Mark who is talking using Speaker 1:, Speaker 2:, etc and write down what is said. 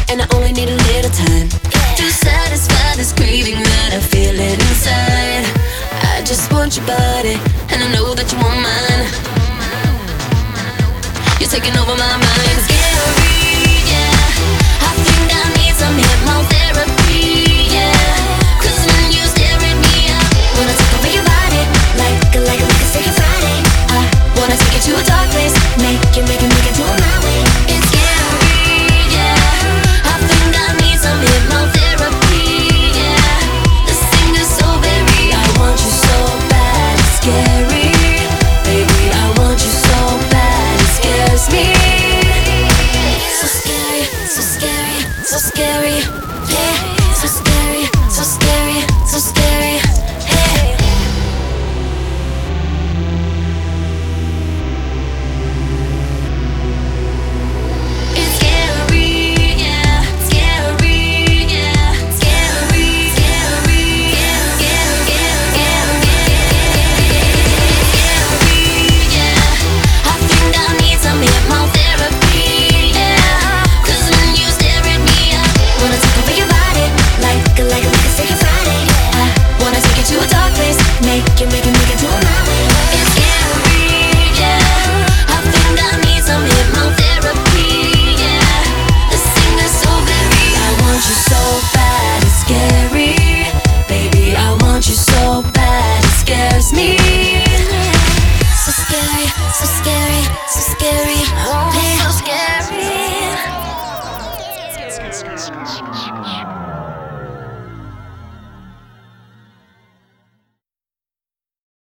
Speaker 1: and I only need a little time to satisfy this craving that I feel inside. I just want your body, and I know that you want mine. You're taking over my mind. Scary, yeah. I think I need some hypnotherapy, yeah. 'Cause when you stare at me, I wanna take over your body, like a freaking Friday. I wanna take you to a dark place, make you do it my way. It's scary, yeah. I think I need some hypnotherapy, yeah. This thing is so very, I want you so bad, it's scary. Baby, I want you so bad, it scares me. So scary, so scary, so scary, yeah.